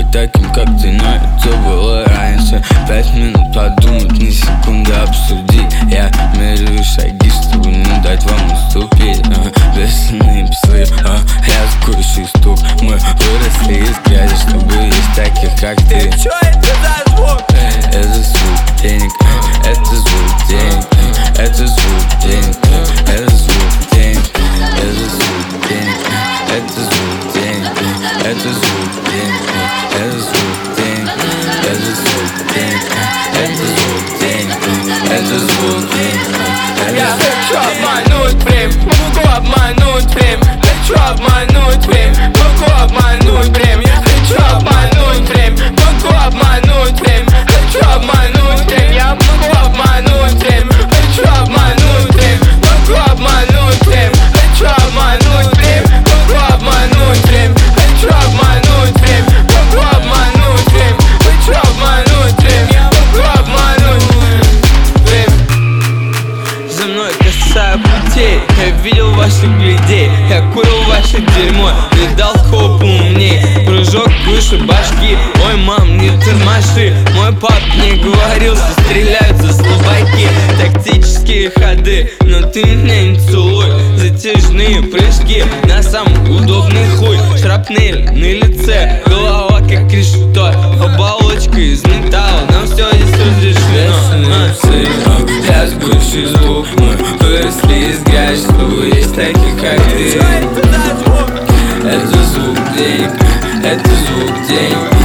таким, как ты, но это было раньше. 5 минут подумать, ни секунды обсудить. Я меряю шаги, чтобы не дать вам уступить. Бешеные псы, рядкующий стук. Мы выросли из грязи, чтобы есть таких, как ты. Чё это за звук? Это звук денег, это звук денег, это звук денег, это звук денег, это звук денег, это звук денег, это звук денег, это звук денег, это звук денег, это звук денег, это звук денег. Я хочу обмануть время, могу обмануть время. Хочу обмануть время, могу обмануть время. Я хочу обмануть время, могу обмануть время. Хочу обмануть время, я могу обмануть время. Хочу обмануть время, могу обмануть время. Хочу обмануть время, могу обмануть время. Хочу обмануть время, могу обмануть время. Хочу обмануть время, я могу обмануть время. За мной касаю путей, я видел ваших людей. Я курил ваше дерьмо, видал кого поумнее. Прыжок выше башки, ой, мам, не тормоши. Мой пап мне говорил, что стреляются слабаки. Тактические ходы, но ты меня не целуй. Затяжные прыжки на самый удобный хуй. Шрапнель на лице, голова как решето. Оболочка из металла, нам все здесь разрешено. Рядкующий звук. Мы выросли из грязи, чтобы есть таких, как ты. Чё это за звук? Это звук денег, это звук денег,